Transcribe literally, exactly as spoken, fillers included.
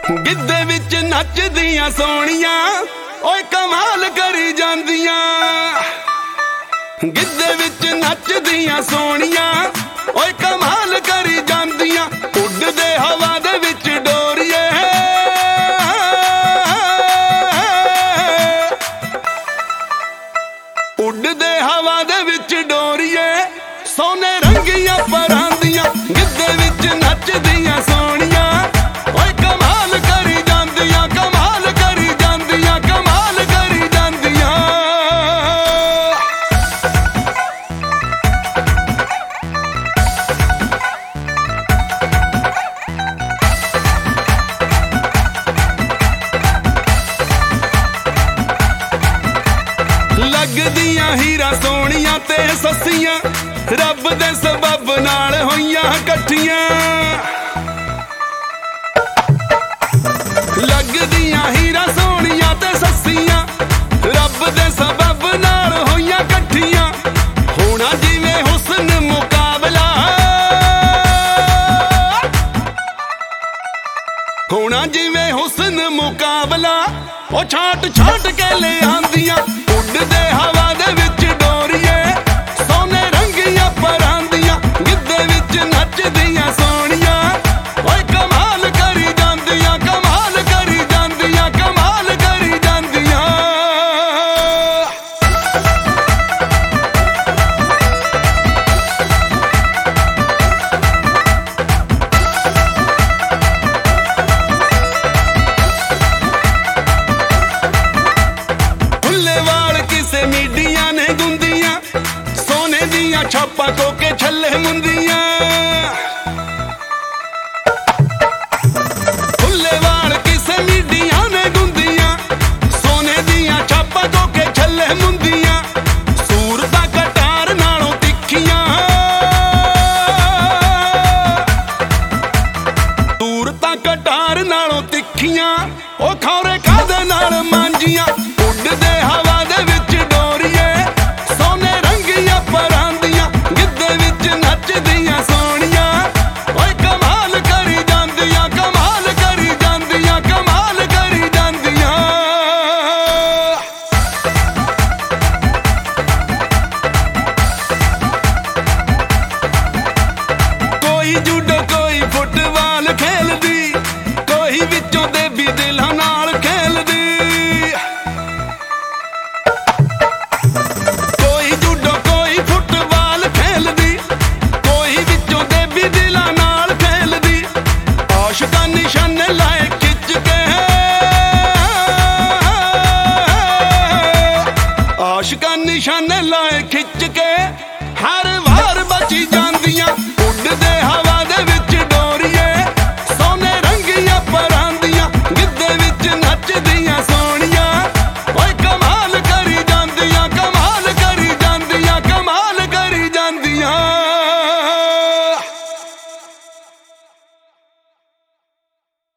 गिद्धे विच नचदियां सोहणियां ओए कमाल करी जांदियां। गिद्धे विच नचदियां सोहणियां ओए कमाल करी जांदियां। उड़दे हवा दे विच डोरिए उड़दे हवा दे विच डोरिए सोने रंगियां परांदियां। गिद्धे विच नचदियां सोहणियां ओए कमाल करी जांदियां, कमाल करी जांदियां, कमाल करी जांदियां। लगदियां हीरा सोहणियां ते सस्सियां रब दे सबब नाल होइयां कट्ठियां। लगदियां हीरा सोहणियां ते सस्सियां रब दे सबब नाल होइयां कट्ठियां। होना जिवें हुस्न मुकाबला, होना जिवें हुस्न मुकाबला। ओ छाट छाट के ले आंदियां उड़दे हवा दे विच डोरिए सोने रंगियां परांदियां। गिद्धे विच नचदियां सोहणियां ओए कमाल करी जांदियां, कमाल करी जांदियां, कमाल करी जांदियां। फुल्ले वाल किसे मीडियां ने गुंदियां सोने दियां छापां कोके छल्ले मुंदियां। फुल्ले वाल किसे मीडियां ने गुंदियां सोने दियां छापां कोके छल्ले मुंदियां। सूरतां कटार नालों तिखियां, सूरतां कटार नालों तिखियां। ओ खौरे कादे नाल मांजियां उड़दे हवा दे विच डोरिए सोने रंगियां परांदियां। गिद्धे विच नचदियां सोहणियां ओए कमाल करी जांदियां, कमाल करी जांदियां, कमाल करी जांदियां। कोई जूडो कोई फुटबाल खेलदी, कोई विचों देवी दिलां नाल खेलदी। कोई जूडो कोई फुटबाल खेलदी, कोई विचों देवी दिलां नाल खेलदी। आशिकां निशाने लाए खिच के, आशिकां निशाने लाए खिच